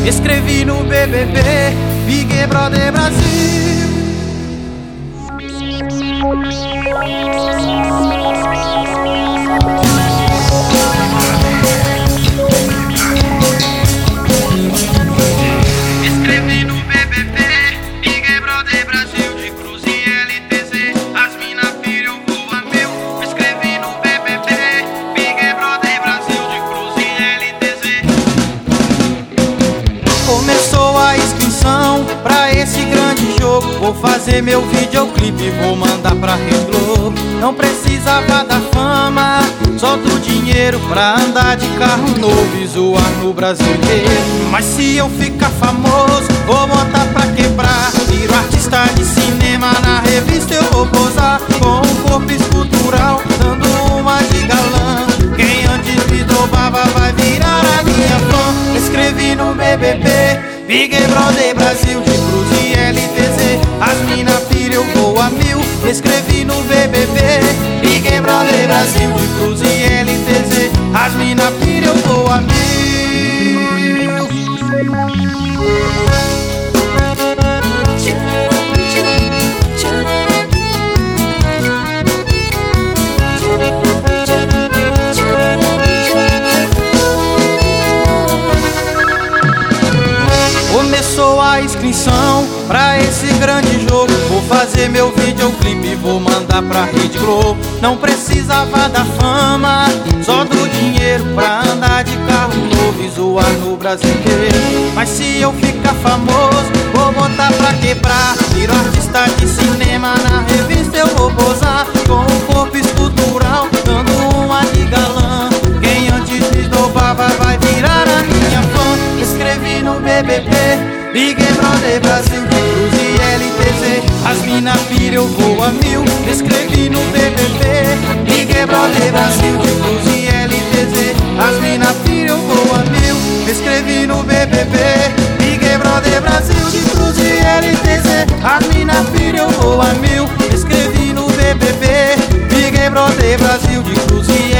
escrevi no BBB, Big Brother Brasil. Escrevi no BBB, Big Brother Brasil, de Cruz e LTZ, as mina piram voa mil. Escrevi no BBB, Big Brother Brasil, de Cruz e LTZ. Começou a inscrição pra esse grande jogo. Vou fazer meu videoclipe e vou mandar pra Rede Globo. Não precisava da fama, só do dinheiro pra andar de carro novo e zoar no Brasil inteiro. Mas se eu ficar famoso, vou botar pra quebrar. Viro artista de cinema, na revista eu vou posar com um corpo escultural, dando uma de galã. Quem antes me dobava vai virar a minha fã. Escrevi no BBB, Big Brother Brasil, de Cruz e LTZ, as mina pira eu vou a mil. Escrevi no BBB, Big Brother Brasil, de Cruz e LTZ, as mina pira eu vou a mil. Começou a inscrição pra esse grande jogo. Vou fazer meu videoclipe e vou mandar pra Rede Globo. Não precisava da fama, só do dinheiro pra andar de carro novo e zoar no Brasil inteiro. Mas se eu ficar famoso, vou botar pra quebrar. Viro artista de cinema, na revista eu vou posar com um corpo escultural, dando uma de galã. Quem antes me dobava vai virar a minha fã. Escrevi no BBB, Big Brother Brasil, de Cruz e LTZ, as mina pira eu vou a mil. Escrevi no BBB, Big Brother Brasil, de Cruz e LTZ, as mina pira eu vou a mil. Escrevi no BBB, Big Brother Brasil, de Cruz e LTZ, as mina pira eu vou a mil. Escrevi no BBB, Big Brother Brasil, de Cruz e